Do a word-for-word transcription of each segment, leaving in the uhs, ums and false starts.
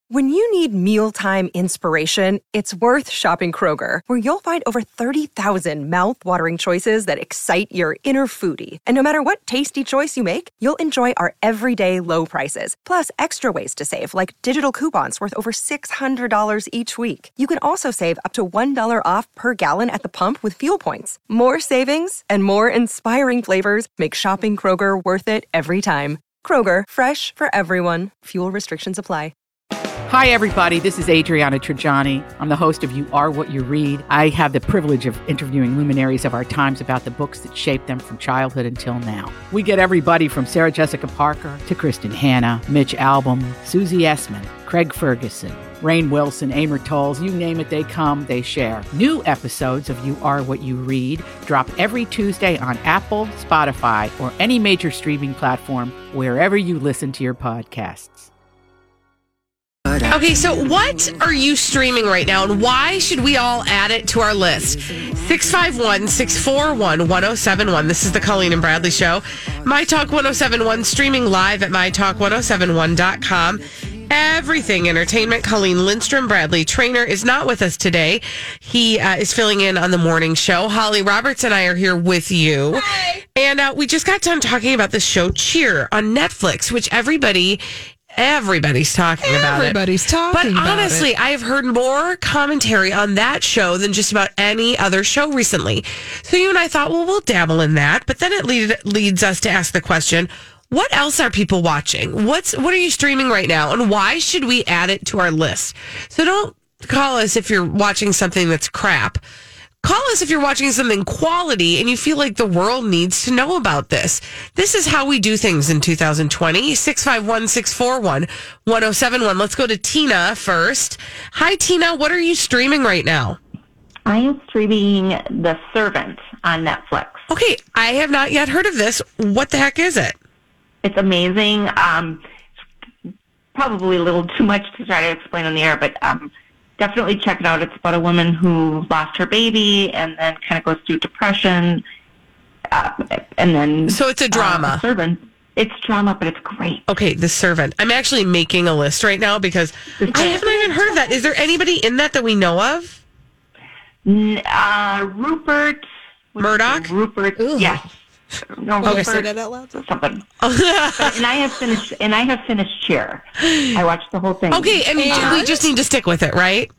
When you need mealtime inspiration, it's worth shopping Kroger, where you'll find over thirty thousand mouth-watering choices that excite your inner foodie. And no matter what tasty choice you make, you'll enjoy our everyday low prices, plus extra ways to save, like digital coupons worth over six hundred dollars each week. You can also save up to one dollar off per gallon at the pump with fuel points. More savings and more inspiring flavors make shopping Kroger worth it every time. Kroger, fresh for everyone. Fuel restrictions apply. Hi, everybody. This is Adriana Trajani. I'm the host of You Are What You Read. I have the privilege of interviewing luminaries of our times about the books that shaped them from childhood until now. We get everybody from Sarah Jessica Parker to Kristen Hanna, Mitch Albom, Susie Essman, Craig Ferguson, Rainn Wilson, Amor Tolls, you name it, they come, they share. New episodes of You Are What You Read drop every Tuesday on Apple, Spotify, or any major streaming platform wherever you listen to your podcasts. Okay, so what are you streaming right now, and why should we all add it to our list? six five one, six four one, one oh seven one. This is the Colleen and Bradley Show. My Talk one oh seven one, streaming live at my talk one oh seven one dot com. Everything Entertainment. Colleen Lindstrom, Bradley Trainer, is not with us today. He uh, is filling in on the morning show. Holly Roberts and I are here with you. Hi. And uh, we just got done talking about the show Cheer on Netflix, which everybody... Everybody's talking about it. Everybody's talking But about honestly, it. I have heard more commentary on that show than just about any other show recently. So you and I thought, well, we'll dabble in that. But then it lead, leads us to ask the question, what else are people watching? What's What are you streaming right now? And why should we add it to our list? So don't call us if you're watching something that's crap. Call us if you're watching something quality and you feel like the world needs to know about this. This is how we do things in two thousand twenty. six five one, six four one, one oh seven one. Let's go to Tina first. Hi, Tina. What are you streaming right now? I am streaming The Servant on Netflix. Okay, I have not yet heard of this. What the heck is it? It's amazing. Um, it's probably a little too much to try to explain on the air, but... Um, Definitely check it out. It's about a woman who lost her baby and then kind of goes through depression. Uh, and then... So it's a drama. Uh, the Servant. It's drama, but it's great. Okay, The Servant. I'm actually making a list right now because I haven't even heard of that. Is there anybody in that that we know of? Uh, Rupert... Murdoch? Rupert, Ooh. yes. No, Okay, Rupert, say that out loud. something. But, and I have finished. And I have finished Cheer. I watched the whole thing. Okay, and And- we just need to stick with it, right?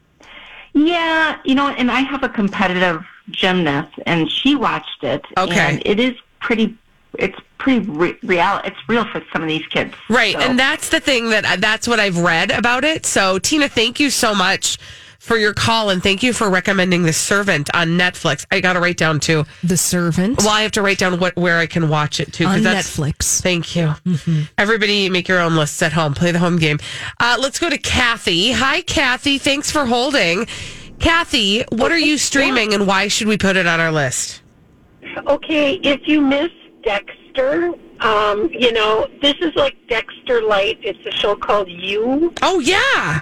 Yeah, you know, and I have a competitive gymnast, and she watched it. Okay. And it is pretty. It's pretty re- real. It's real for some of these kids. Right, So- and that's the thing that that's what I've read about it. So, Tina, thank you so much for your call, and thank you for recommending The Servant on Netflix. I got to write down too. The Servant. Well, I have to write down what where I can watch it too. 'cause on that's, Netflix. Thank you. Mm-hmm. Everybody, make your own lists at home. Play the home game. Uh, let's go to Kathy. Hi, Kathy. Thanks for holding. Kathy, what are you streaming, and why should we put it on our list? Okay, if you miss Dexter, um, you know, this is like Dexter Light. It's a show called You. Oh yeah.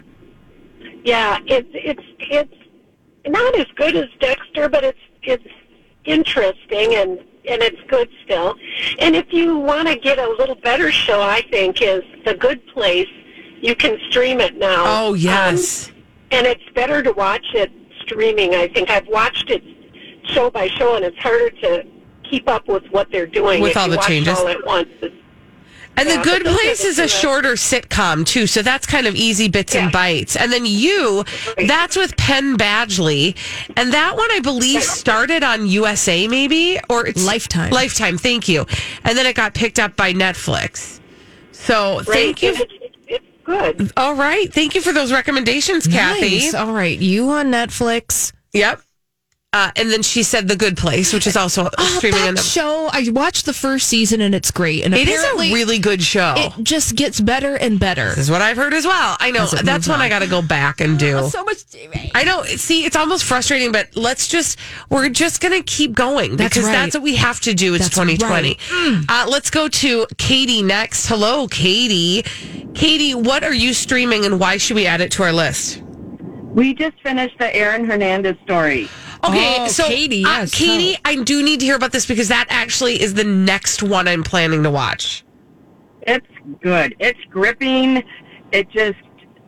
Yeah, it's it's it's not as good as Dexter, but it's it's interesting and and it's good still. And if you want to get a little better show, I think is The Good Place. You can stream it now. Oh yes. Um, and it's better to watch it streaming. I think I've watched it show by show, and it's harder to keep up with what they're doing With if all you the watch changes. it all at once. It's, And Yeah, The Good but those are Place the is a two that- shorter sitcom, too, so that's kind of easy bits and Yeah. bites. And then You, Right. that's with Penn Badgley. And that one, I believe, started on U S A, maybe? Or it's Lifetime. Lifetime, thank you. And then it got picked up by Netflix. So thank right, you. and It's, it's good. All right. Thank you for those recommendations, Kathy. Nice. All right. You on Netflix. Yep. Uh, and then she said The Good Place, which is also Oh, streaming that on the... show, I watched the first season and it's great. And It is a apparently really good show. it just gets better and better. This is what I've heard as well. I know. As it That's moves one on. I got to go back and do. So much T V. I know. See, it's almost frustrating, but let's just, we're just going to keep going That's because right. that's what we have to do. It's That's twenty twenty. right. Uh, let's go to Katie next. Hello, Katie. Katie, what are you streaming and why should we add it to our list? We just finished the Aaron Hernandez story. Okay, Oh, so Katie, uh, yes, Katie, tell. I do need to hear about this because that actually is the next one I'm planning to watch. It's good. It's gripping. It just,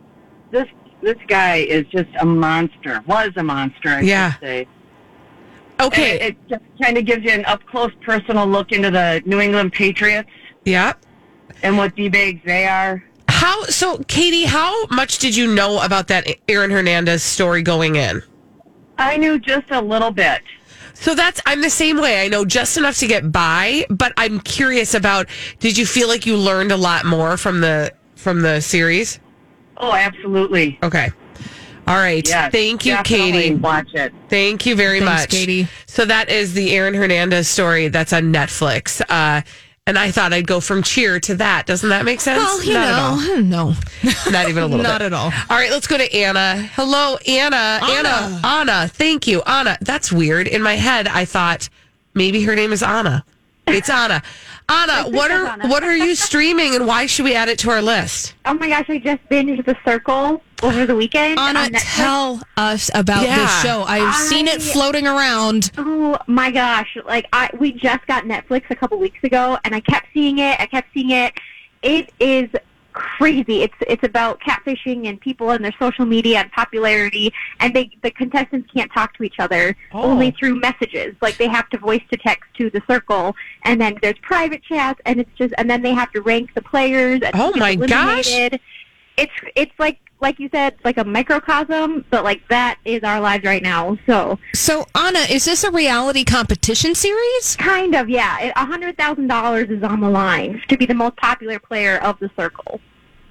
this this guy is just a monster. Was a monster, I Yeah. should say. Okay. And it just kind of gives you an up close, personal look into the New England Patriots Yeah. and what d-bags they are. How so, Katie? How much did you know about that Aaron Hernandez story going in? I knew just a little bit. So that's I'm the same way. I know just enough to get by, but I'm curious about. Did you feel like you learned a lot more from the from the series? Oh, absolutely. Okay. All right. Yes, Thank you, definitely Katie. watch it. Thank you very Thanks, much, Katie. So that is the Aaron Hernandez story that's on Netflix. Uh, and I thought I'd go from Cheer to that. Doesn't that make sense? Well, you Not at all. know, no. Not even a little Not bit. at all. All right, let's go to Anna. Hello, Anna. Anna. Anna. Thank you. Anna. That's weird. In my head, I thought maybe her name is Anna. It's Anna. Anna, what are Anna. what are you streaming and why should we add it to our list? Oh my gosh, I just binged The Circle over the weekend. Anna, on Netflix. tell us about Yeah. this show. I've seen it I- floating around. Oh my gosh, like I we just got Netflix a couple weeks ago and I kept seeing it, I kept seeing it. It is crazy. It's it's about catfishing and people and their social media and popularity, and they the contestants can't talk to each other, Oh. only through messages. Like they have to voice to text to The Circle, and then there's private chats, and it's just and then they have to rank the players. And Oh who my gets gosh. eliminated. It's it's like like you said, like a microcosm, but like that is our lives right now. So So, Anna, is this a reality competition series? kind of, yeah. A hundred thousand dollars is on the line to be the most popular player of The Circle.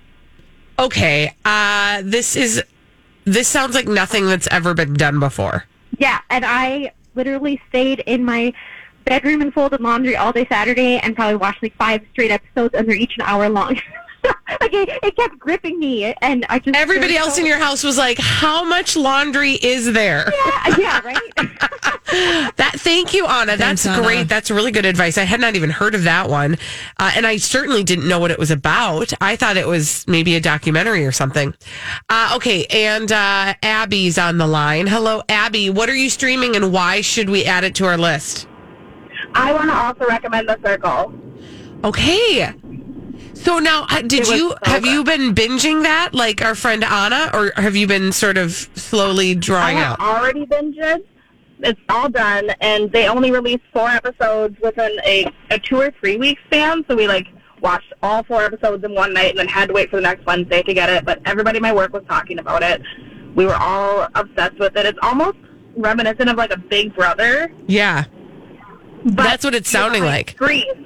Okay. Uh this is this sounds like nothing that's ever been done before. Yeah, and I literally stayed in my bedroom and folded laundry all day Saturday and probably watched like five straight episodes, and they're each an hour long. Like it, it kept gripping me, and I just Everybody there's else so- in your house was like, "How much laundry is there?" yeah, yeah, right. That thank you, Anna. Thanks, That's Anna. great. That's really good advice. I had not even heard of that one, uh, and I certainly didn't know what it was about. I thought it was maybe a documentary or something. Uh, okay, and uh, Abby's on the line. Hello, Abby. What are you streaming, and why should we add it to our list? I want to also recommend The Circle. Okay. So now, uh, did It was you so have you good. been binging that like our friend Anna, or have you been sort of slowly I drawing have out? already binged it. It's all done, and they only released four episodes within a, a two or three week span. So we like watched all four episodes in one night, and then had to wait for the next Wednesday to get it. But everybody in my work was talking about it. We were all obsessed with it. It's almost reminiscent of like a Big Brother. Yeah, But that's what it's sounding behind like. Screens.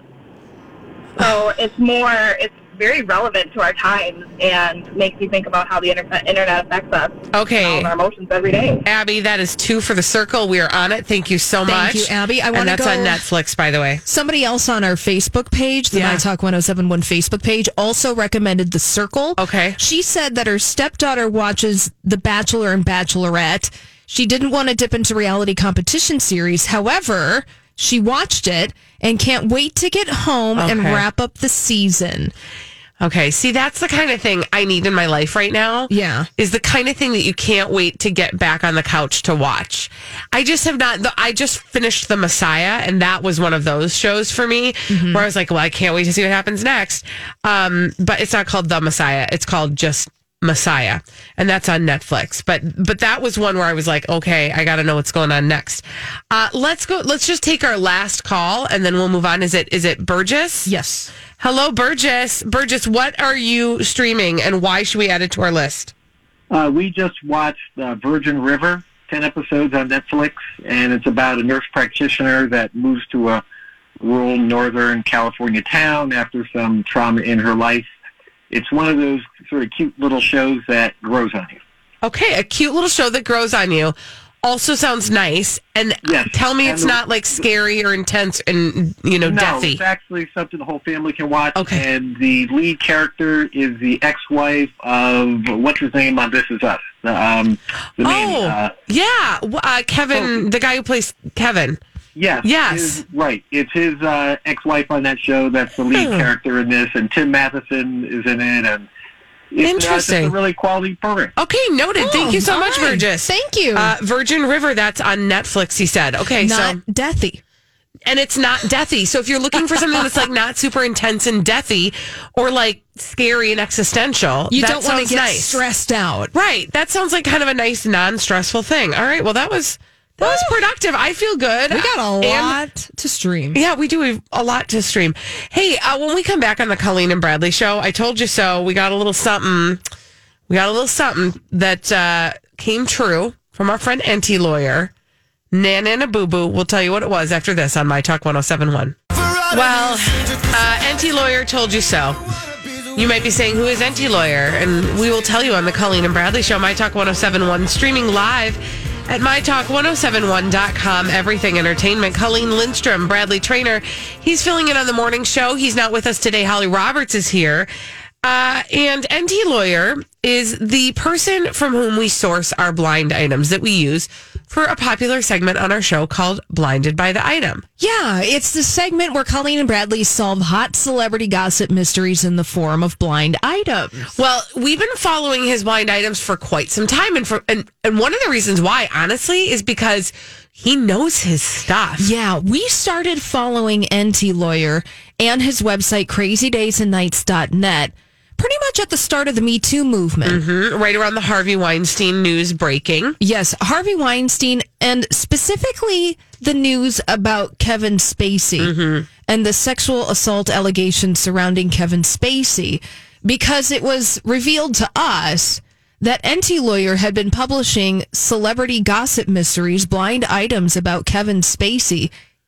So it's more, it's very relevant to our times and makes you think about how the internet, internet affects us. Okay. All of our emotions every day. Abby, that is two for The Circle. We are on it. Thank you so Thank much. you, Abby. I And wanna that's go- on Netflix, by the way. Somebody else on our Facebook page, the Yeah. My Talk one oh seven one Facebook page, also recommended The Circle. Okay. She said that her stepdaughter watches The Bachelor and Bachelorette. She didn't want to dip into reality competition series. However, she watched it and can't wait to get home and Okay. wrap up the season. Okay. See, that's the kind of thing I need in my life right now. Yeah. Is the kind of thing that you can't wait to get back on the couch to watch. I just have not, I just finished The Messiah, and that was one of those shows for me Mm-hmm. where I was like, well, I can't wait to see what happens next. Um, but it's not called The Messiah. It's called just Messiah, and that's on Netflix. But but that was one where I was like, okay, I got to know what's going on next. Uh, let's go. Let's just take our last call, and then we'll move on. Is it is it Burgess? Yes. Hello, Burgess. Burgess, what are you streaming, and why should we add it to our list? Uh, we just watched uh, Virgin River, ten episodes on Netflix, and it's about a nurse practitioner that moves to a rural northern California town after some trauma in her life. It's one of those sort of cute little shows that grows on you. Okay, a cute little show that grows on you. Also sounds nice. And Yes. tell me And it's the- not like scary or intense and, you know, No, deathy. it's actually something the whole family can watch. Okay. And the lead character is the ex-wife of, what's his name on This Is Us? The, um, the main, Oh, uh, yeah. w- Uh, Kevin, Oh. the guy who plays Kevin. yes. Yes. his- right. It's his uh, ex-wife on that show that's the lead Hmm. character in this, and Tim Matheson is in it, and it's, uh, Interesting. it's a really quality program. Okay, noted. Thank you so all much, right. Burgess. Thank you. Uh, Virgin River, that's on Netflix, he said. Okay, Not so deathy. And it's not deathy. So if you're looking for something that's like not super intense and deathy or like scary and existential, you that don't want to get nice. stressed out. Right. That sounds like kind of a nice non-stressful thing. All right. Well, that was that was productive. I feel good. We got a And, lot to stream. yeah, we do. We've a lot to stream. Hey, uh, when we come back on the Colleen and Bradley show, I told you so. We got a little something. We got a little something that uh, came true from our friend Enty Lawyer. Nana and a Boo Boo. We'll tell you what it was after this on My Talk ten seventy-one. Well, uh, Enty Lawyer told you so. You might be saying, who is Enty Lawyer? And we will tell you on the Colleen and Bradley show, My Talk ten seventy-one, streaming live at my talk ten seventy-one dot com, everything entertainment. Colleen Lindstrom, Bradley Trainer. He's filling in on the morning show. He's not with us today. Holly Roberts is here. Uh, and Enty Lawyer is the person from whom we source our blind items that we use for a popular segment on our show called Blinded by the Item. Yeah, it's the segment where Colleen and Bradley solve hot celebrity gossip mysteries in the form of blind items. Well, we've been following his blind items for quite some time. And, for, and, and one of the reasons why, honestly, is because he knows his stuff. Yeah, we started following Enty Lawyer and his website, crazy days and nights dot net, pretty much at the start of the Me Too movement. Mm-hmm. Right around the Harvey Weinstein news breaking. Yes, Harvey Weinstein, and specifically the news about Kevin Spacey mm-hmm. and the sexual assault allegations surrounding Kevin Spacey, because it was revealed to us that Enty Lawyer had been publishing celebrity gossip mysteries, blind items about Kevin Spacey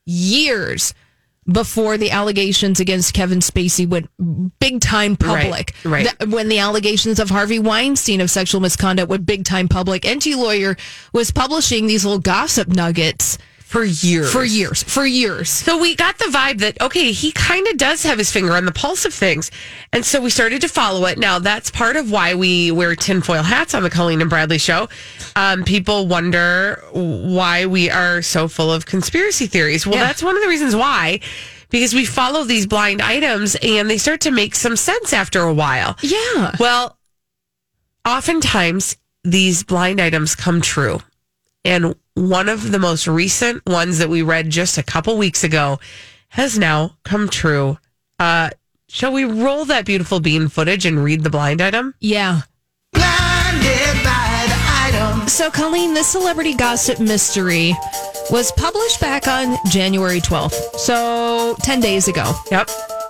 years before the allegations against Kevin Spacey went big time public. Right, right. The, when the allegations of Harvey Weinstein of sexual misconduct went big time public, Enty Lawyer was publishing these little gossip nuggets for years. For years. For years. So we got the vibe that, okay, he kind of does have his finger on the pulse of things. And so we started to follow it. Now, that's part of why we wear tinfoil hats on the Colleen and Bradley show. Um, people wonder why we are so full of conspiracy theories. Well, Yeah. that's one of the reasons why. Because we follow these blind items and they start to make some sense after a while. Yeah. Well, oftentimes these blind items come true. And one of the most recent ones that we read just a couple weeks ago has now come true. Uh, shall we roll that beautiful bean footage and read the blind item? Yeah. Blinded by the item. So, Colleen, this celebrity gossip mystery was published back on January twelfth. So, ten days ago. Yep.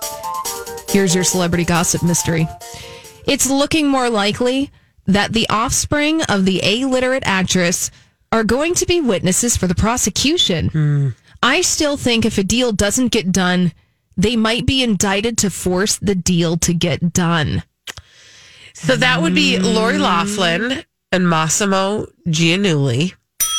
Here's your celebrity gossip mystery. It's looking more likely that the offspring of the illiterate actress are going to be witnesses for the prosecution. Mm. I still think if a deal doesn't get done, they might be indicted to force the deal to get done. So that would be Lori Loughlin and Massimo Giannulli.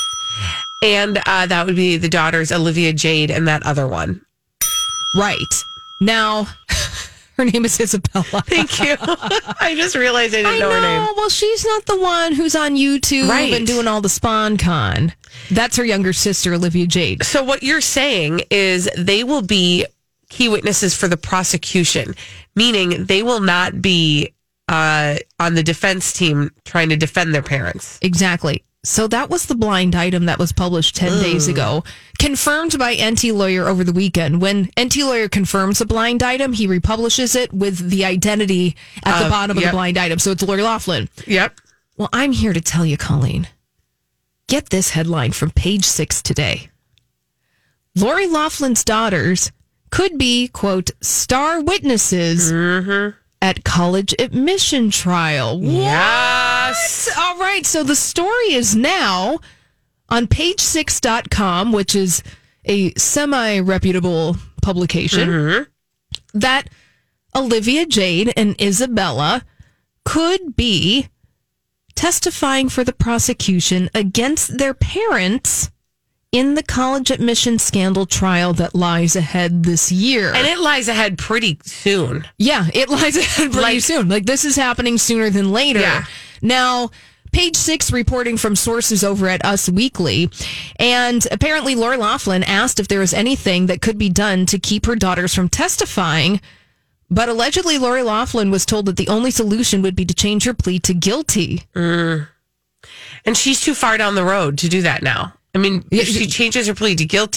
And uh, that would be the daughters Olivia Jade and that other one. Right. Now, her name is Isabella. Thank you. I just realized I didn't I know, know her name. Well, she's not the one who's on YouTube Right. and doing all the Spawn Con. That's her younger sister, Olivia Jade. So what you're saying is they will be key witnesses for the prosecution, meaning they will not be uh, on the defense team trying to defend their parents. Exactly. So that was the blind item that was published ten days ago, confirmed by Enty Lawyer over the weekend. When Enty Lawyer confirms a blind item, he republishes it with the identity at the Uh, bottom of yep. the blind item. So it's Lori Loughlin. Yep. Well, I'm here to tell you, Colleen. Get this headline from Page Six today. Lori Loughlin's daughters could be, quote, star witnesses Mm-hmm. at college admission trial. Yes. What? All right. So the story is now on page six dot com, which is a semi-reputable publication, Mm-hmm. that Olivia Jade and Isabella could be testifying for the prosecution against their parents in the college admission scandal trial that lies ahead this year. And it lies ahead pretty soon. Yeah, it lies ahead pretty Like- soon. Like, this is happening sooner than later. Yeah. Now, Page Six reporting from sources over at Us Weekly, and apparently Lori Loughlin asked if there was anything that could be done to keep her daughters from testifying, but allegedly Lori Loughlin was told that the only solution would be to change her plea to guilty. Mm. And she's too far down the road to do that now. I mean, if she changes her plea to guilty,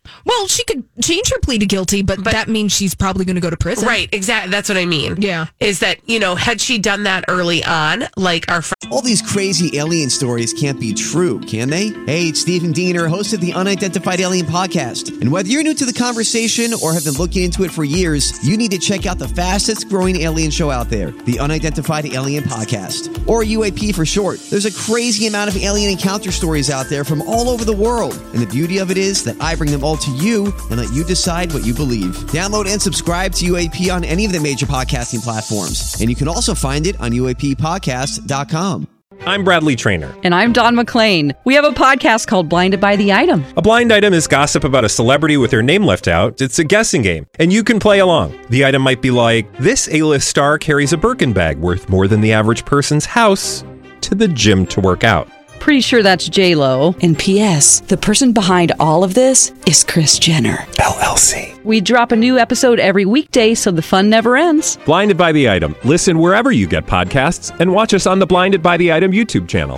Well, she could change her plea to guilty, but, but that means she's probably going to go to prison. Right, exactly. That's what I mean. Yeah. Is that, you know, had she done that early on, like our friend. All these crazy alien stories can't be true, can they? Hey, it's Stephen Diener, host of the Unidentified Alien Podcast. And whether you're new to the conversation or have been looking into it for years, you need to check out the fastest growing alien show out there, the Unidentified Alien Podcast, or U A P for short. There's a crazy amount of alien encounter stories out there from all over the world. And the beauty of it is that I bring them all to you and let you decide what you believe. Download and subscribe to U A P on any of the major podcasting platforms. And you can also find it on U A P podcast dot com. I'm Bradley Trainer. And I'm Don McClain. We have a podcast called Blinded by the Item. A blind item is gossip about a celebrity with their name left out. It's a guessing game, and you can play along. The item might be like, this A-list star carries a Birkin bag worth more than the average person's house to the gym to work out. Pretty sure that's J-Lo. And P S the person behind all of this is Kris Jenner, L L C. We drop a new episode every weekday so the fun never ends. Blinded by the Item. Listen wherever you get podcasts and watch us on the Blinded by the Item YouTube channel.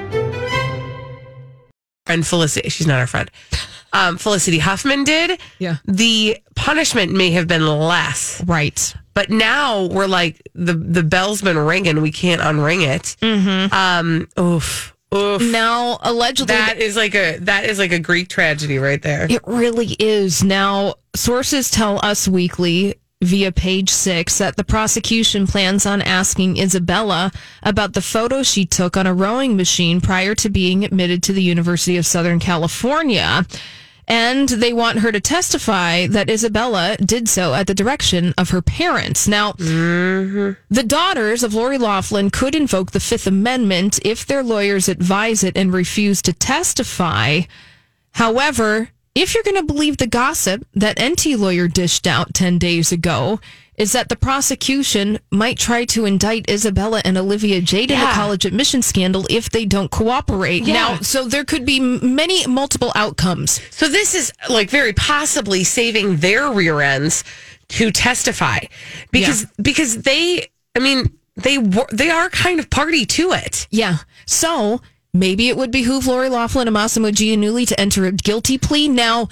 And Felicity, she's not our friend. Um, Felicity Huffman did. Yeah. The punishment may have been less. Right. But now we're like, the, the bell's been ringing. We can't unring it. Mm-hmm. Um, oof. Oof. Now, allegedly, that is like a that is like a Greek tragedy right there. It really is. Now, sources tell Us Weekly via Page Six that the prosecution plans on asking Isabella about the photo she took on a rowing machine prior to being admitted to the University of Southern California. And they want her to testify that Isabella did so at the direction of her parents. Now, mm-hmm. the daughters of Lori Loughlin could invoke the Fifth Amendment if their lawyers advise it and refuse to testify. However, if you're going to believe the gossip that N T lawyer dished out ten days ago, is that the prosecution might try to indict Isabella and Olivia Jade yeah. in the college admission scandal if they don't cooperate. Yeah. Now, so there could be many multiple outcomes. So this is like very possibly saving their rear ends to testify because yeah. because they, I mean, they they are kind of party to it. Yeah. So maybe it would behoove Lori Loughlin and Massimo Giannulli to enter a guilty plea. Now,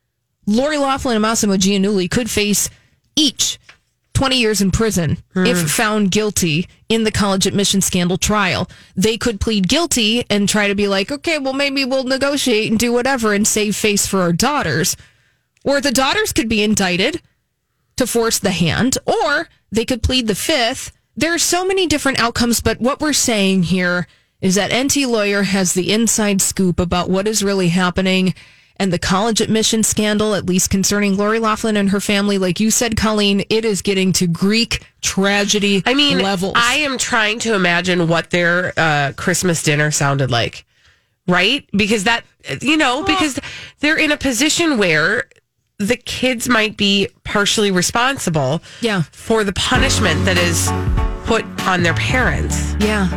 Lori Loughlin and Massimo Giannulli could face each twenty years in prison mm. if found guilty in the college admission scandal trial. They could plead guilty and try to be like, okay, well, maybe we'll negotiate and do whatever and save face for our daughters. Or the daughters could be indicted to force the hand, or they could plead the fifth. There are so many different outcomes, but what we're saying here is that N T lawyer has the inside scoop about what is really happening. And the college admission scandal, at least concerning Lori Loughlin and her family, like you said, Colleen, it is getting to Greek tragedy I mean, levels. I am trying to imagine what their uh, Christmas dinner sounded like, right? Because that, you know, because they're in a position where the kids might be partially responsible yeah. for the punishment that is put on their parents. Yeah.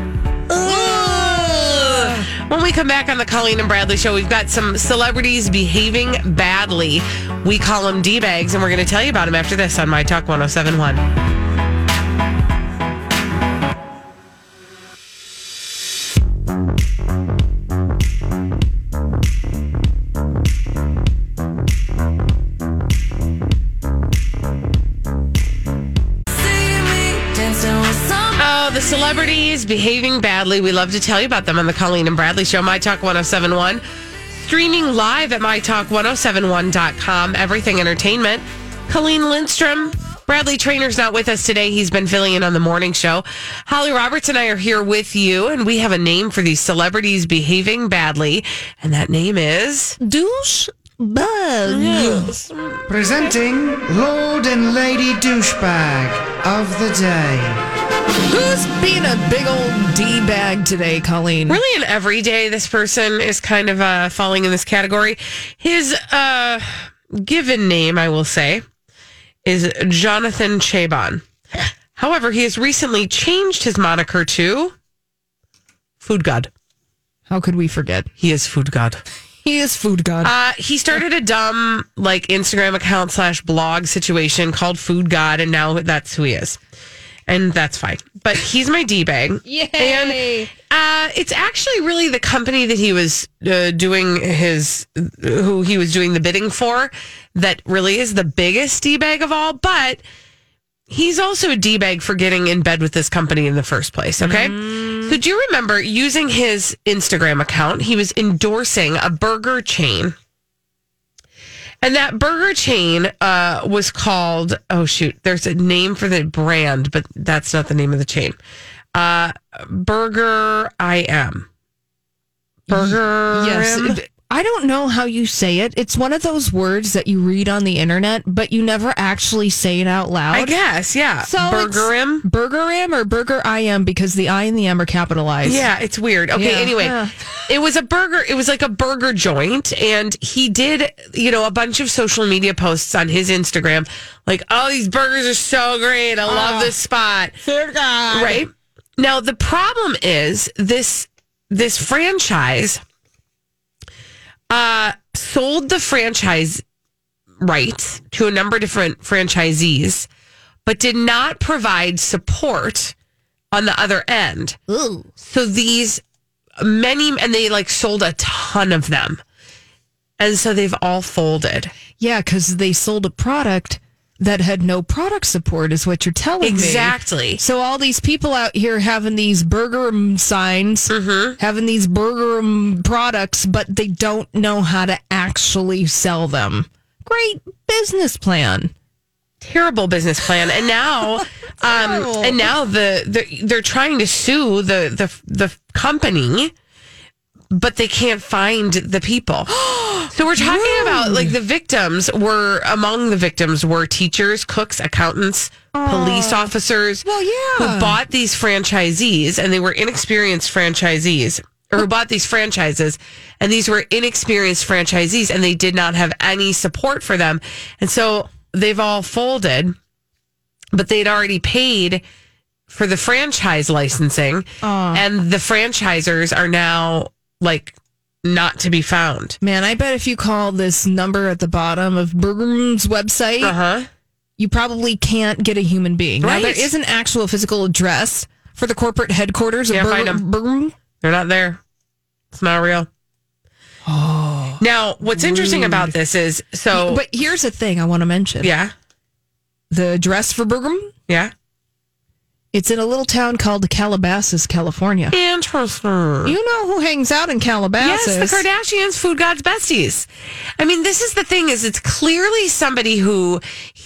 When we come back on the Colleen and Bradley Show, we've got some celebrities behaving badly. We call them D-bags, and we're going to tell you about them after this on My Talk one oh seven point one. Oh, the celebrities behaving badly. We love to tell you about them on the Colleen and Bradley Show. My Talk one oh seven point one. Streaming live at my talk ten seventy-one dot com. Everything Entertainment. Colleen Lindstrom. Bradley Trainer's not with us today. He's been filling in on the morning show. Holly Roberts and I are here with you, and we have a name for these celebrities behaving badly, and that name is... Douche Bug. Yes. Presenting Lord and Lady Douchebag of the Day. Who's being a big old D-bag today, Colleen? Really, in every day, this person is kind of uh, falling in this category. His uh, given name, I will say, is Jonathan Cheban. However, he has recently changed his moniker to Food God. How could we forget? He is Food God. He is Food God. Uh, he started a dumb like Instagram account slash blog situation called Food God, and now that's who he is. and that's fine. But he's my D-bag. Yay! And uh, it's actually really the company that he was uh, doing his, who he was doing the bidding for, that really is the biggest D-bag of all. But he's also a D-bag for getting in bed with this company in the first place, okay? Mm. So do you remember using his Instagram account, he was endorsing a burger chain. And that burger chain uh, was called, oh, shoot, there's a name for the brand, but that's not the name of the chain. Uh, Burger I M. Burger Yes. It, I don't know how you say it. It's one of those words that you read on the internet, but you never actually say it out loud. I guess, yeah. So Burger M? Burger M or Burger I M, because the I and the M are capitalized. Yeah, it's weird. Okay, Yeah. anyway, Yeah. it was a burger. It was like a burger joint, and he did, you know, a bunch of social media posts on his Instagram, like, "Oh, these burgers are so great. I love Oh, this spot." Dear God. Right now, the problem is this this franchise uh, sold the franchise rights to a number of different franchisees, but did not provide support on the other end. Ooh. So these many, and they like sold a ton of them. And so they've all folded. Yeah, because they sold a product that had no product support, is what you're telling me. Exactly. So all these people out here having these burger signs, mm-hmm. having these burger products, but they don't know how to actually sell them. Great business plan. Terrible business plan. And now, um, and now the, the they're trying to sue the the the company, but they can't find the people. So we're talking Rude. about, like, the victims were, among the victims were teachers, cooks, accountants, police officers, well, yeah. who bought these franchisees, and they were inexperienced franchisees, or who bought these franchises, and these were inexperienced franchisees, and they did not have any support for them. And so they've all folded, but they'd already paid for the franchise licensing, Aw. and the franchisers are now, like, not to be found. Man, I bet if you call this number at the bottom of Burger's website, Uh-huh. you probably can't get a human being. Right. Now, there is an actual physical address for the corporate headquarters Can't of find Burger. 'em. Burger. They're not there. It's not real. Oh. Now, what's interesting rude. about this is, so... But here's the thing I want to mention. Yeah? The address for Burger, Yeah? it's in a little town called Calabasas, California. Interesting. You know who hangs out in Calabasas? Yes, the Kardashians, Food Gods besties. I mean, this is the thing, is it's clearly somebody who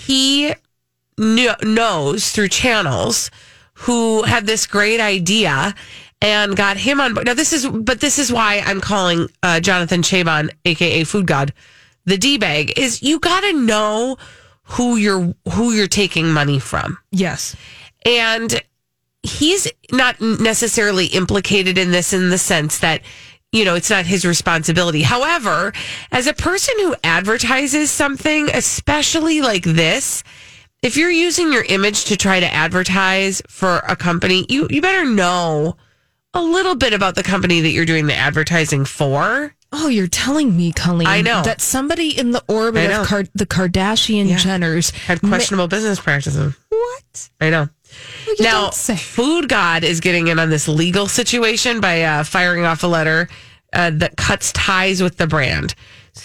he kn- knows through channels, who had this great idea and got him on board. Now, this is, but this is why I'm calling uh, Jonathan Chabon, A K A Food God, the D-bag, is you got to know who you're, who you're taking money from. Yes. And he's not necessarily implicated in this in the sense that, you know, it's not his responsibility. However, as a person who advertises something, especially like this, if you're using your image to try to advertise for a company, you, you better know a little bit about the company that you're doing the advertising for. Oh, you're telling me, Colleen, I know. that somebody in the orbit I know. of Car- the Kardashian Yeah. Jenners Had questionable business practices. What? I know. Well, you Now, don't say. Food God is getting in on this legal situation by uh, firing off a letter uh, that cuts ties with the brand.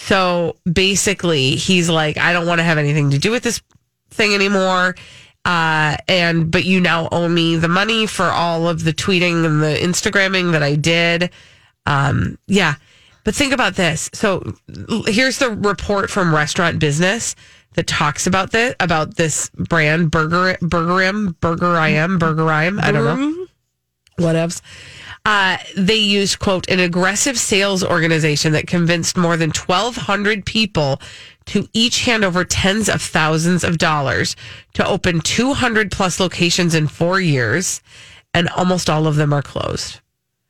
So basically, he's like, I don't want to have anything to do with this thing anymore. Uh, and but you now owe me the money for all of the tweeting and the Instagramming that I did. Um, yeah. But think about this. So l- here's the report from Restaurant Business that talks about this, about this brand, Burger, Burgerim, Burger I M, Burger I M, I don't know. Whatevs. Uh, they used, quote, an aggressive sales organization that convinced more than twelve hundred people to each hand over tens of thousands of dollars to open two hundred plus locations in four years, and almost all of them are closed.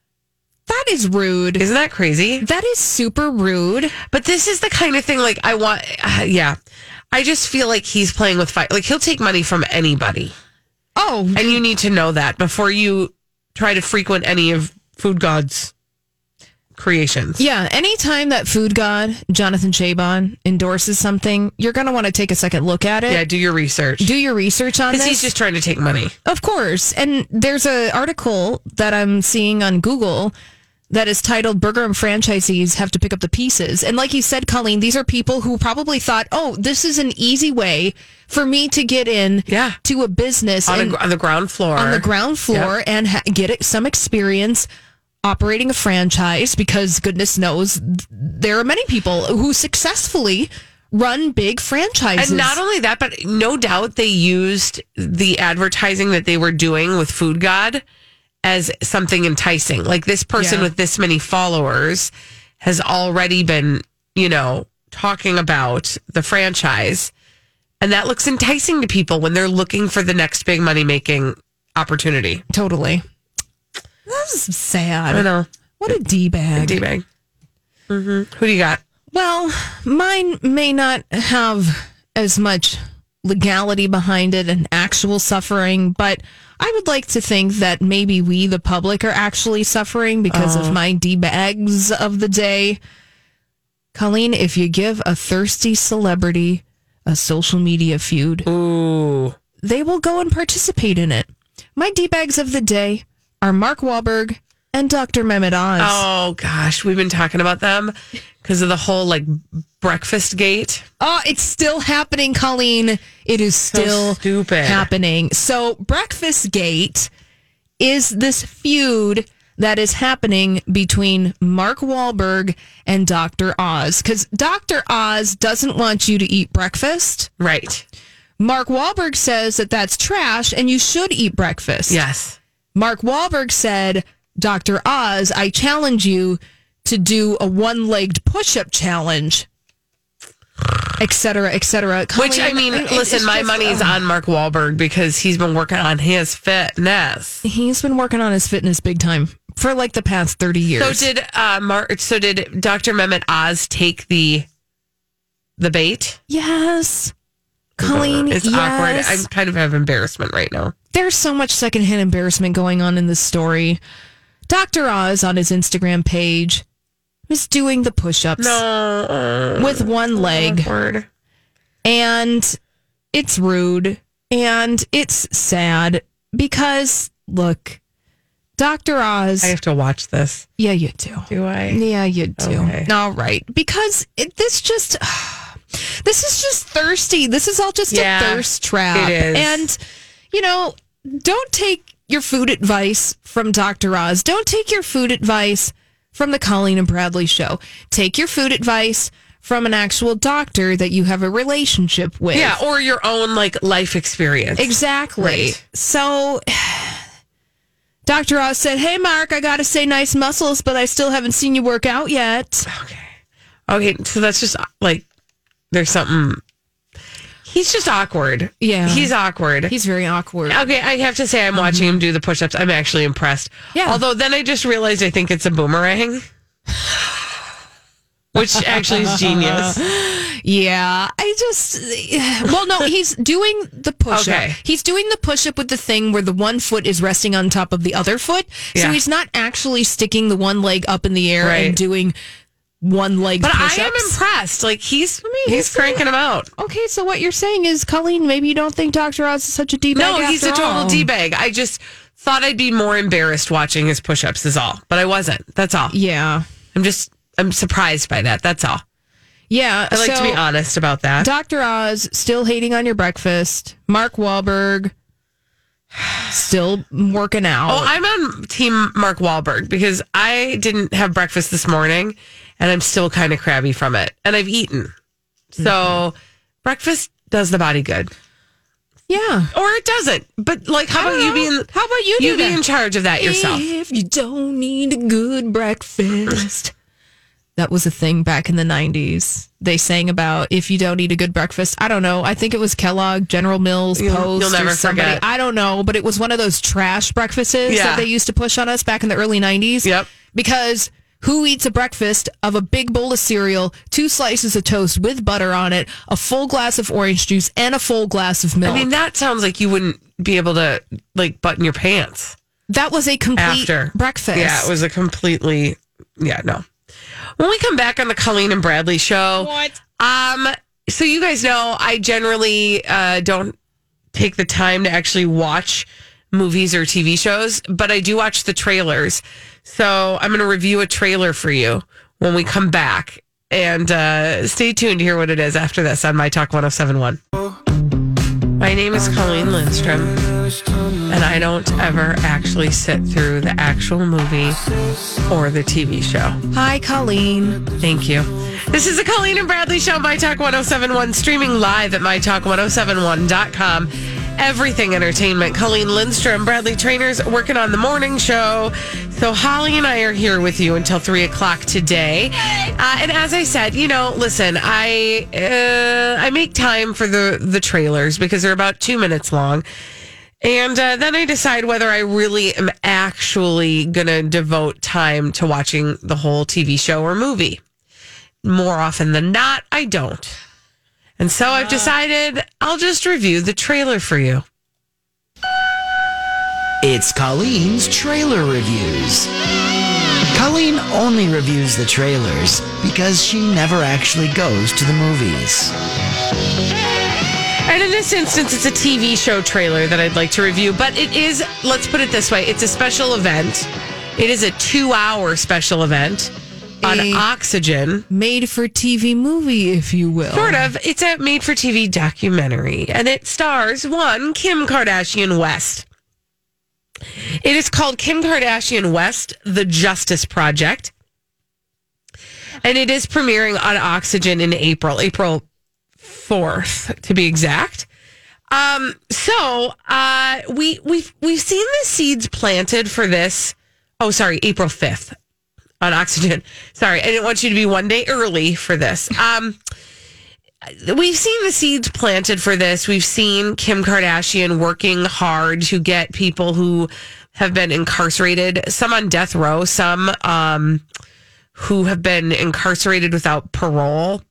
That is rude. Isn't that crazy? That is super rude. But this is the kind of thing, like, I want, uh, yeah. I just feel like he's playing with fire. Like, he'll take money from anybody. Oh. And you need to know that before you try to frequent any of Food God's creations. Yeah, anytime that food god, Jonathan Chabon, endorses something, you're going to want to take a second look at it. Yeah, do your research. Do your research on this. Because he's just trying to take money. Of course. And there's an article that I'm seeing on Google that is titled Burger and Franchisees Have to Pick Up the Pieces. And like you said, Colleen, these are people who probably thought, oh, this is an easy way for me to get in yeah. to a business. On, and, a, on the ground floor. On the ground floor yep. and ha- get it, some experience operating a franchise, because goodness knows there are many people who successfully run big franchises. And not only that, but no doubt they used the advertising that they were doing with Food God as something enticing. Like, this person Yeah. with this many followers has already been, you know, talking about the franchise. And that looks enticing to people when they're looking for the next big money making opportunity. Totally. That's sad. I know. What a D-bag. A D-bag. Mm-hmm. Who do you got? Well, mine may not have as much legality behind it and actual suffering, but I would like to think that maybe we, the public, are actually suffering because Oh. of my D-bags of the day. Colleen, if you give a thirsty celebrity a social media feud, Ooh. they will go and participate in it. My D-bags of the day are Mark Wahlberg and Doctor Mehmet Oz. Oh, gosh. We've been talking about them because of the whole, like, breakfast gate. Oh, it's still happening, Colleen. It is still So stupid. happening. So, Breakfast Gate is this feud that is happening between Mark Wahlberg and Doctor Oz. Because Doctor Oz doesn't want you to eat breakfast. Right. Mark Wahlberg says that that's trash and you should eat breakfast. Yes. Mark Wahlberg said, Doctor Oz, I challenge you to do a one-legged push-up challenge, et cetera, et cetera. Which, I mean, It- listen, it's my just, money's uh, on Mark Wahlberg because he's been working on his fitness. He's been working on his fitness big time for like the past thirty years. So did uh, Mark? So did Doctor Mehmet Oz take the the bait? Yes. Colleen, It's yes. awkward. I'm kind of have embarrassment right now. There's so much secondhand embarrassment going on in this story. Doctor Oz on his Instagram page was doing the push-ups No. with one leg. Awkward. And it's rude and it's sad because, look, Doctor Oz. I have to watch this. Yeah, you do. Do I? Yeah, you do. Okay. All right. Because it, this just, this is just thirsty. This is all just Yeah, a thirst trap. it is. And, you know, don't take your food advice from Doctor Oz. Don't take your food advice from the Colleen and Bradley show. Take your food advice from an actual doctor that you have a relationship with. Yeah, or your own like life experience. Exactly. Right. So Doctor Oz said, hey, Mark, I got to say nice muscles, but I still haven't seen you work out yet. Okay. Okay, so that's just like, there's something. He's just awkward. Yeah. He's awkward. He's very awkward. Okay, I have to say, I'm watching him do the push ups. I'm actually impressed. Yeah. Although then I just realized I think it's a boomerang, which actually is genius. Yeah, I just, well, no, he's doing the push up. Okay. He's doing the push up with the thing where the one foot is resting on top of the other foot. So Yeah. he's not actually sticking the one leg up in the air Right. and doing one leg But push-ups. I am impressed. Like, he's mean, he's, he's- cranking them out. Okay, so what you're saying is, Colleen, maybe you don't think Doctor Oz is such a D-bag No, he's a after total all. D-bag. I just thought I'd be more embarrassed watching his push-ups is all. But I wasn't. That's all. Yeah. I'm just, I'm surprised by that. That's all. Yeah. I like so to be honest about that. Doctor Oz still hating on your breakfast. Mark Wahlberg still working out. Oh, I'm on team Mark Wahlberg because I didn't have breakfast this morning and I'm still kind of crabby from it. And I've eaten. So Mm-hmm. breakfast does the body good. Yeah. Or it doesn't. But like, how I about don't you know. being, How about you do you be that? in charge of that yourself? If you don't need a good breakfast. That was a thing back in the nineties. They sang about if you don't eat a good breakfast. I don't know. I think it was Kellogg, General Mills, You'll- Post, you'll never or somebody. forget. I don't know, but it was one of those trash breakfasts Yeah. that they used to push on us back in the early nineties. Yep. Because who eats a breakfast of a big bowl of cereal, two slices of toast with butter on it, a full glass of orange juice, and a full glass of milk? I mean, that sounds like you wouldn't be able to like button your pants that was a complete after breakfast. Yeah, it was a completely Yeah, no. When we come back on the Colleen and Bradley show, what? Um, so you guys know I generally uh, don't take the time to actually watch movies or T V shows, but I do watch the trailers. So I'm going to review a trailer for you when we come back. And uh, stay tuned to hear what it is after this on My Talk one oh seven point one. My name is Colleen Lindstrom, and I don't ever actually sit through the actual movie or the T V show. Hi, Colleen. Thank you. This is the Colleen and Bradley Show, My Talk one oh seven point one, streaming live at my talk one oh seven one dot com. Everything Entertainment. Colleen Lindstrom, Bradley Trainers, working on the morning show. So Holly and I are here with you until three o'clock today. Uh, and as I said, you know, listen, I uh, I make time for the, the trailers because they're about two minutes long. And uh, then I decide whether I really am actually going to devote time to watching the whole T V show or movie. More often than not, I don't. And so I've decided I'll just review the trailer for you. It's Colleen's Trailer Reviews. Colleen only reviews the trailers because she never actually goes to the movies. And in this instance, it's a T V show trailer that I'd like to review. But it is, let's put it this way, it's a special event. It is a two-hour special event on A Oxygen. Made-for-T V movie, if you will. Sort of. It's a made-for-T V documentary. And it stars, one, Kim Kardashian West. It is called Kim Kardashian West, The Justice Project. And it is premiering on Oxygen in April, April fourth, to be exact. Um, so uh, we, we've, we've seen the seeds planted for this. Oh, sorry, April fifth on Oxygen. Sorry, I didn't want you to be one day early for this. Um, we've seen the seeds planted for this. We've seen Kim Kardashian working hard to get people who have been incarcerated, some on death row, some um, who have been incarcerated without parole.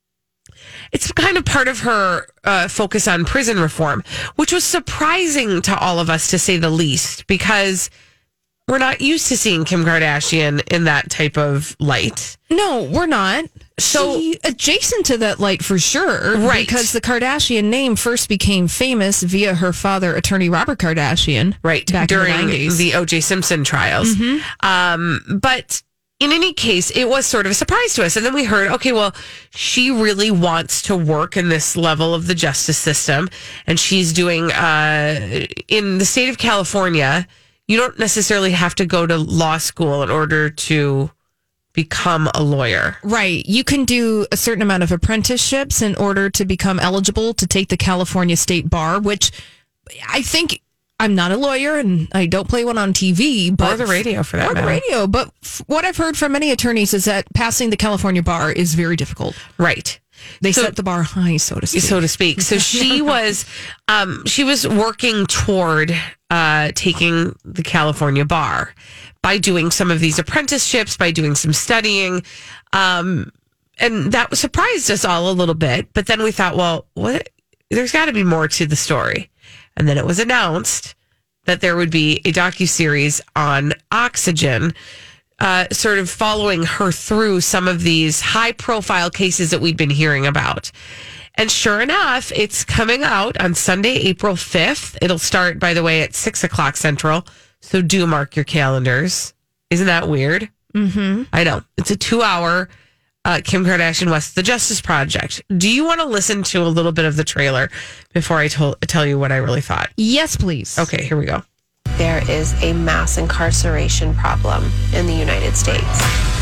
It's kind of part of her uh, focus on prison reform, which was surprising to all of us, to say the least, because we're not used to seeing Kim Kardashian in that type of light. No, we're not. So she, adjacent to that light for sure. Right. Because the Kardashian name first became famous via her father, attorney Robert Kardashian. Right. Back during in the nineties. the O J Simpson trials. Mm-hmm. Um, but in any case, it was sort of a surprise to us. And then we heard, okay, well, she really wants to work in this level of the justice system. And she's doing, uh, in the state of California, you don't necessarily have to go to law school in order to become a lawyer. Right. You can do a certain amount of apprenticeships in order to become eligible to take the California State Bar, which I think, I'm not a lawyer and I don't play one on T V, but or the radio for that or matter. the radio. But f- what I've heard from many attorneys is that passing the California bar is very difficult. Right. They So- set the bar high, so to speak. So to speak. So she was, um, she was working toward uh, taking the California bar by doing some of these apprenticeships, by doing some studying, um, and that surprised us all a little bit. But then we thought, well, what? There's got to be more to the story. And then it was announced that there would be a docuseries on Oxygen, uh, sort of following her through some of these high-profile cases that we'd been hearing about. And sure enough, it's coming out on Sunday, April fifth. It'll start, by the way, at six o'clock Central, so do mark your calendars. Isn't that weird? Mm-hmm. I know. It's a two-hour Uh, Kim Kardashian West, The Justice Project. Do you want to listen to a little bit of the trailer before I tol- tell you what I really thought? Yes, please. Okay, here we go. There is a mass incarceration problem in the United States.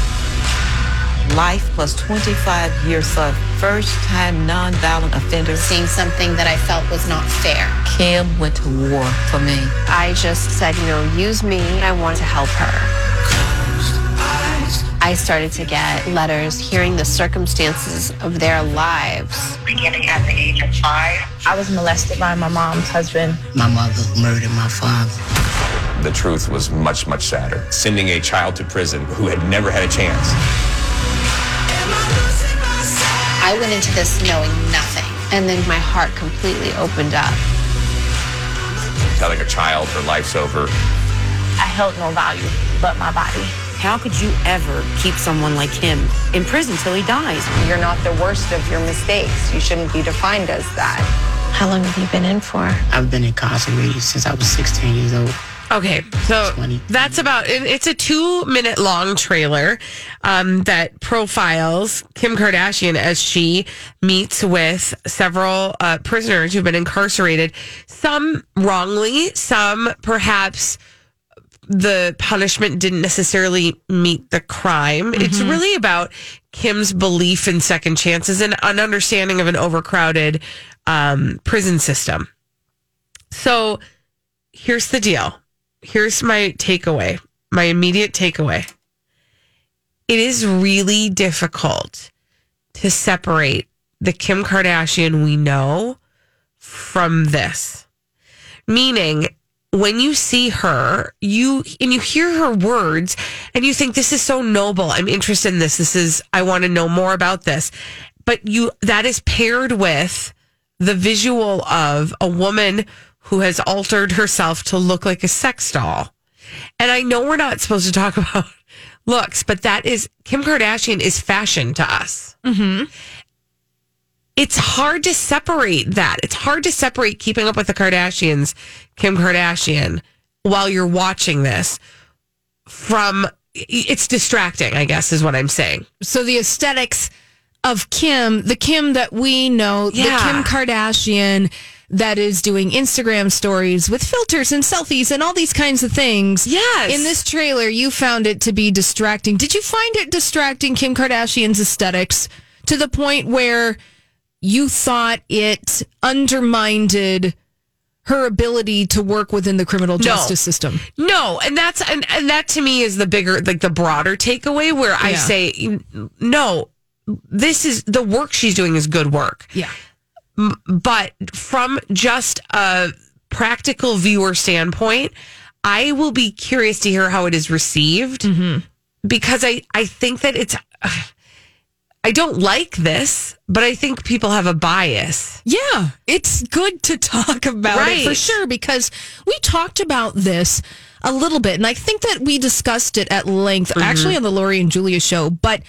Life plus twenty-five years of first-time nonviolent offender. Seeing something that I felt was not fair. Kim went to war for me. I just said, you know, use me. I want to help her. I started to get letters hearing the circumstances of their lives. Beginning at the age of five, I was molested by my mom's husband. My mother murdered my father. The truth was much, much sadder. Sending a child to prison who had never had a chance. I went into this knowing nothing. And then my heart completely opened up. Telling a child her life's over. I held no value but my body. How could you ever keep someone like him in prison till he dies? You're not the worst of your mistakes. You shouldn't be defined as that. How long have you been in for? I've been incarcerated since I was sixteen years old. Okay, so that's about, it's a two minute long trailer um, that profiles Kim Kardashian as she meets with several uh, prisoners who've been incarcerated, some wrongly, some perhaps the punishment didn't necessarily meet the crime. Mm-hmm. It's really about Kim's belief in second chances and an understanding of an overcrowded um, prison system. So here's the deal. Here's my takeaway, my immediate takeaway. It is really difficult to separate the Kim Kardashian we know from this. Meaning, when you see her, you and you hear her words and you think, this is so noble. I'm interested in this. This is, I want to know more about this. But you, that is paired with the visual of a woman who has altered herself to look like a sex doll. And I know we're not supposed to talk about looks, but that is, Kim Kardashian is fashion to us. Mm-hmm. It's hard to separate that. It's hard to separate Keeping Up with the Kardashians, Kim Kardashian, while you're watching this from, it's distracting, I guess, is what I'm saying. So the aesthetics of Kim, the Kim that we know, Yeah. the Kim Kardashian that is doing Instagram stories with filters and selfies and all these kinds of things. Yes. In this trailer, you found it to be distracting. Did you find it distracting, Kim Kardashian's aesthetics, to the point where you thought it undermined her ability to work within the criminal justice no. system? No, and that's and, and that to me is the bigger, like the broader takeaway where I Yeah. say, no, this is the work she's doing is good work. Yeah. M- But from just a practical viewer standpoint, I will be curious to hear how it is received Mm-hmm. because I, I think that it's, uh, I don't like this, but I think people have a bias. Yeah, it's good to talk about Right. it for sure, because we talked about this a little bit, and I think that we discussed it at length, Mm-hmm. actually on the Lori and Julia show. But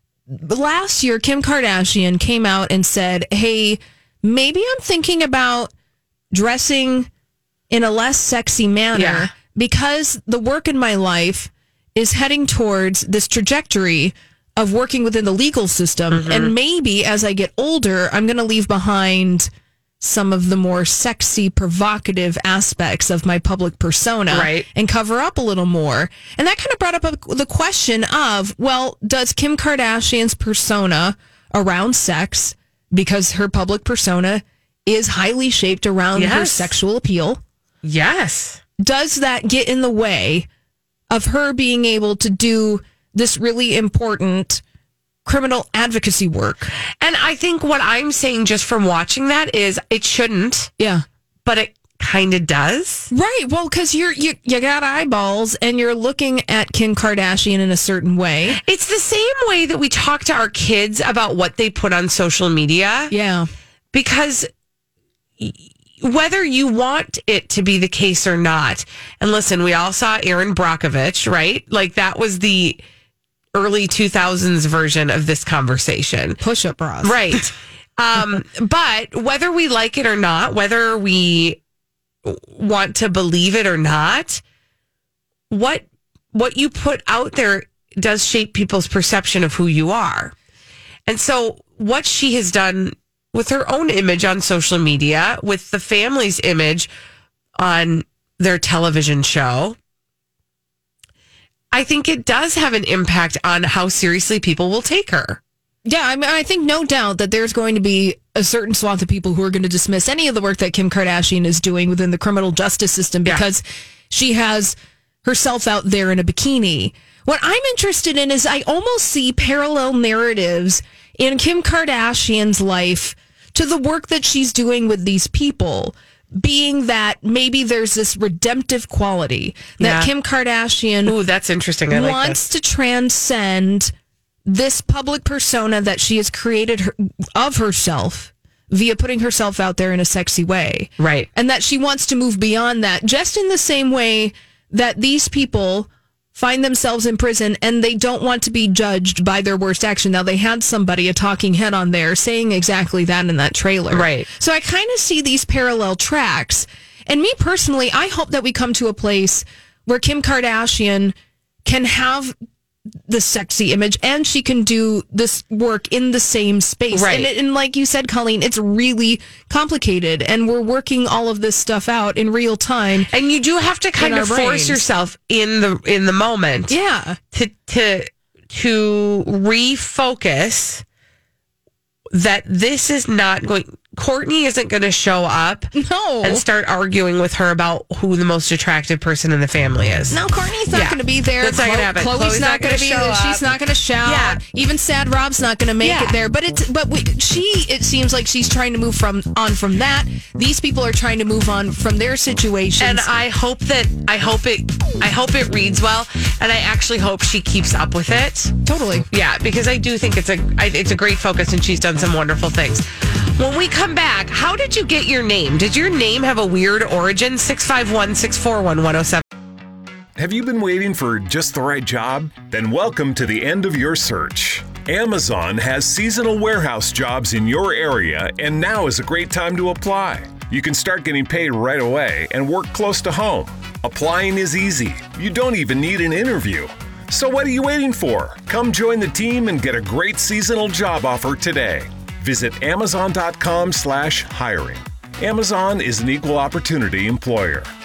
last year, Kim Kardashian came out and said, hey, maybe I'm thinking about dressing in a less sexy manner Yeah. because the work in my life is heading towards this trajectory of working within the legal system. Mm-hmm. And maybe as I get older, I'm going to leave behind some of the more sexy, provocative aspects of my public persona, Right. and cover up a little more. And that kind of brought up a, the question of, well, does Kim Kardashian's persona around sex, because her public persona is highly shaped around her Yes. sexual appeal, Yes. does that get in the way of her being able to do this really important criminal advocacy work? And I think what I'm saying just from watching that is it shouldn't. Yeah. But it kind of does. Right. Well, because you're you, you got eyeballs and you're looking at Kim Kardashian in a certain way. It's the same way that we talk to our kids about what they put on social media. Yeah. Because whether you want it to be the case or not, and listen, we all saw Erin Brockovich, right? Like that was the early two thousands version of this conversation. Push-up bras. Right. Um, but whether we like it or not, whether we want to believe it or not, what what you put out there does shape people's perception of who you are. And so what she has done with her own image on social media, with the family's image on their television show, I think it does have an impact on how seriously people will take her. Yeah, I mean, I think no doubt that there's going to be a certain swath of people who are going to dismiss any of the work that Kim Kardashian is doing within the criminal justice system because she has herself out there in a bikini. What I'm interested in is I almost see parallel narratives in Kim Kardashian's life to the work that she's doing with these people, being that maybe there's this redemptive quality that Yeah. Kim Kardashian Ooh, that's interesting. I like wants this. to transcend this public persona that she has created her, of herself via putting herself out there in a sexy way. Right. And that she wants to move beyond that, just in the same way that these people find themselves in prison and they don't want to be judged by their worst action. Now, they had somebody, a talking head on there, saying exactly that in that trailer. Right. So I kind of see these parallel tracks. And me personally, I hope that we come to a place where Kim Kardashian can have the sexy image and she can do this work in the same space. Right. And, it, and like you said, Colleen, it's really complicated and we're working all of this stuff out in real time. And you do have to kind of force brains. yourself in the in the moment. Yeah. To to to refocus that this is not going Courtney isn't going to show up no. and start arguing with her about who the most attractive person in the family is. No, Courtney's not Yeah. going to be there. That's not going to happen. Chloe's, Chloe's not, not going gonna to be show there. up. She's not going to shout. Yeah. Even Sad Rob's not going to make Yeah. it there. But it's but we, she it seems like she's trying to move from on from that. These people are trying to move on from their situations. And I hope that I hope it I hope it reads well, and I actually hope she keeps up with it. Totally. Yeah, because I do think it's a I, it's a great focus, and she's done some wonderful things. When we come back, how did you get your name? Did your name have a weird origin? six five one, six four one, one oh seven. Have you been waiting for just the right job? Then welcome to the end of your search. Amazon has seasonal warehouse jobs in your area, and now is a great time to apply. You can start getting paid right away and work close to home. Applying is easy. You don't even need an interview. So what are you waiting for? Come join the team and get a great seasonal job offer today. Visit amazon dot com slash hiring. Amazon is an equal opportunity employer.